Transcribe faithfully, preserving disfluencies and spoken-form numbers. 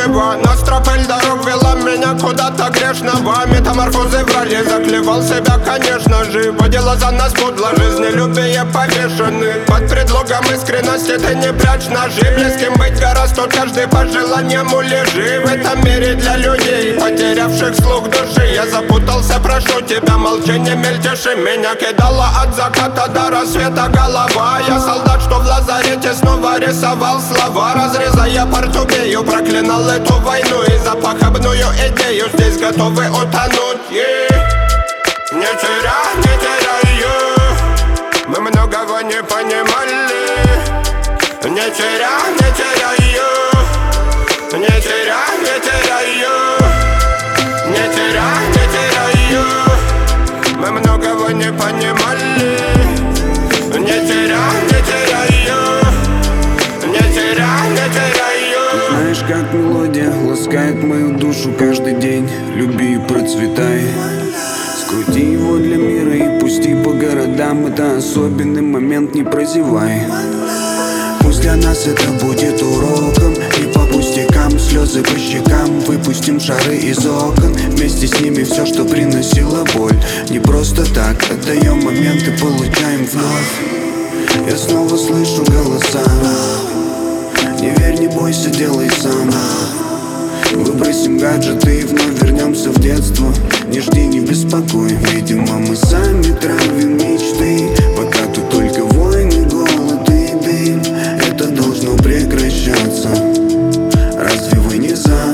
жива. Нас тропель дорог вела меня куда-то грешного. Метаморфозы в ралли, заклевал себя, конечно же. Водила за нас подло, жизнелюбие повешены. Под предлогом искренности ты не прячь ножи. Близким быть гораздо, тот каждый по желаниям улежи. В этом мире для людей, потерявших слух души. Я запутался, прошу тебя, молчание мельтеши. Меня кидала от заката до рассвета голова. Я солдат, что в лазарете снова рисовал слова. Разрезая портупею, проклинал эту войну. И за похабную идею здесь готовы утонуть. yeah. Не теряй, не теряй ее. Мы многого не понимали. Не теряй, не теряй ее. Не теряй, не теряй ее. Не теряй, не теряй ее. Мы многого не понимали. Не теряй, не теряй ее. Не теряй, не теряй ее. Знаешь, как мелодия ласкает мою душу каждый день. Люби и процветай. Скрути его для мира и пусти по городам. Это особенный момент, не прозевай. Пусть для нас это будет уроком. И по пустякам, слезы по щекам. Выпустим шары из окон. Вместе с ними все, что приносило боль. Не просто так, отдаем момент и получаем вновь. Я снова слышу голоса. Не верь, не бойся, делай сам. Выбросим гаджеты и вновь вернемся в детство. Не жди, не беспокой. Видимо, мы сами травим мечты. Пока тут только войны, голод и дым. Это должно прекращаться. Разве вы не за?